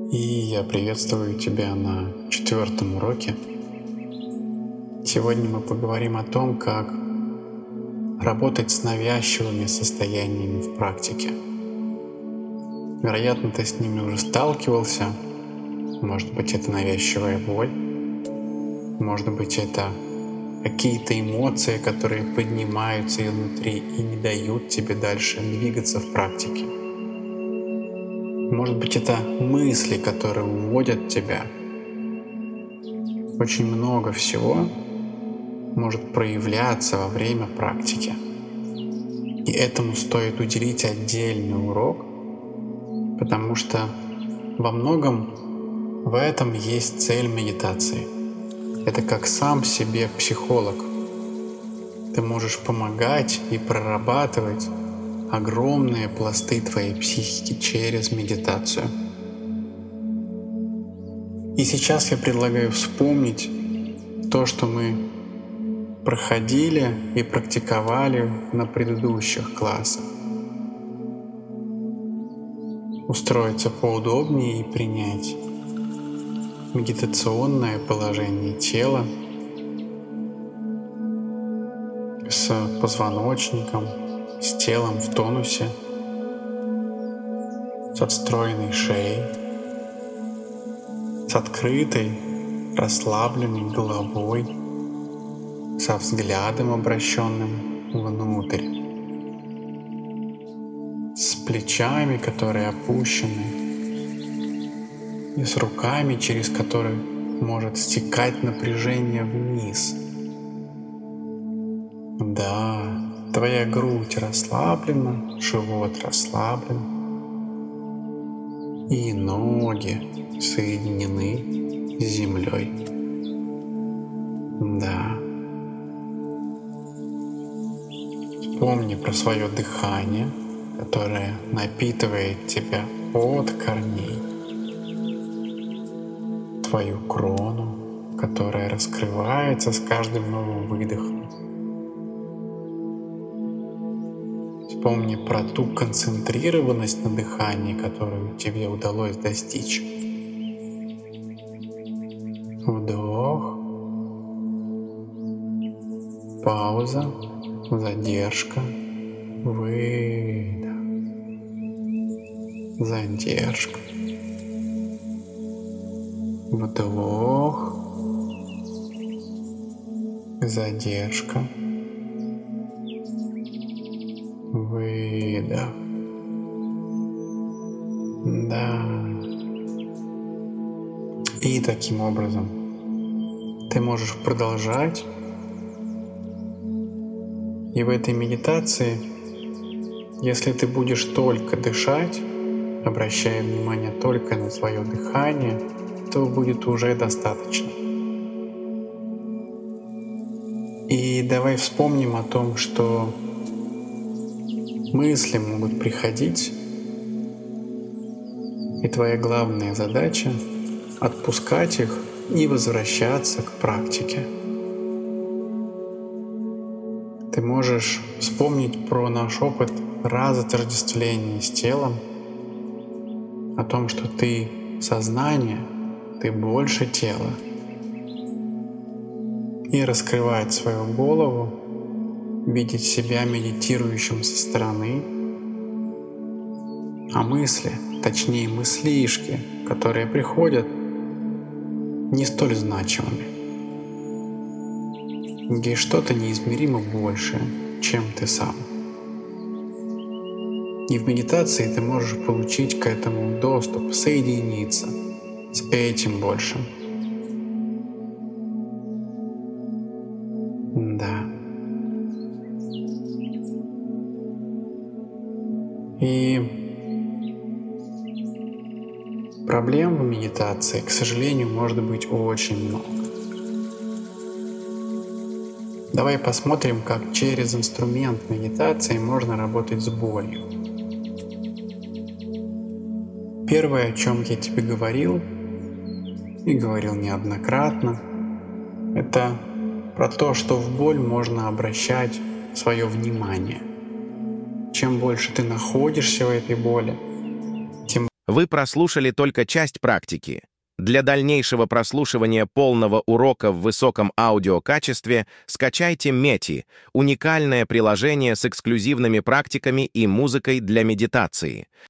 И я приветствую тебя на 4-м уроке. Сегодня мы поговорим о том, как работать с навязчивыми состояниями в практике. Вероятно, ты с ними уже сталкивался. Может быть, это навязчивая боль. Может быть, это какие-то эмоции, которые поднимаются изнутри и не дают тебе дальше двигаться в практике. Может быть, это мысли, которые уводят тебя. Очень много всего может проявляться во время практики. И этому стоит уделить отдельный урок, потому что во многом в этом есть цель медитации. Это как сам себе психолог. Ты можешь помогать и прорабатывать огромные пласты твоей психики через медитацию. И сейчас я предлагаю вспомнить то, что мы проходили и практиковали на предыдущих классах. Устроиться поудобнее и принять медитационное положение тела с позвоночником, с телом в тонусе, с отстроенной шеей, с открытой, расслабленной головой, со взглядом, обращенным внутрь, с плечами, которые опущены, и с руками, через которые может стекать напряжение вниз. Да, твоя грудь расслаблена, живот расслаблен, и ноги соединены с землей. Да. Вспомни про свое дыхание, которое напитывает тебя от корней, твою крону, которая раскрывается с каждым новым выдохом. Вспомни про ту концентрированность на дыхании, которую тебе удалось достичь. Вдох, пауза, задержка, выдох, задержка, вдох, задержка, выдох. Да. И таким образом ты можешь продолжать. И в этой медитации, если ты будешь только дышать, обращая внимание только на свое дыхание, то будет уже достаточно. И давай вспомним о том, что мысли могут приходить, и твоя главная задача — отпускать их и возвращаться к практике. Ты можешь вспомнить про наш опыт разотождествления с телом, о том, что ты сознание, ты больше тела, и раскрывать свою голову, видеть себя медитирующим со стороны, а мысли, точнее мыслишки, которые приходят, не столь значимыми. Есть что-то неизмеримо большее, чем ты сам. И в медитации ты можешь получить к этому доступ, соединиться с этим большим. Да. И проблем в медитации, к сожалению, может быть очень много. Давай посмотрим, как через инструмент медитации можно работать с болью. Первое, о чем я тебе говорил, и говорил неоднократно, это про то, что в боль можно обращать свое внимание. Чем больше ты находишься в этой боли, тем Вы прослушали только часть практики. Для дальнейшего прослушивания полного урока в высоком аудиокачестве скачайте Мети, уникальное приложение с эксклюзивными практиками и музыкой для медитации.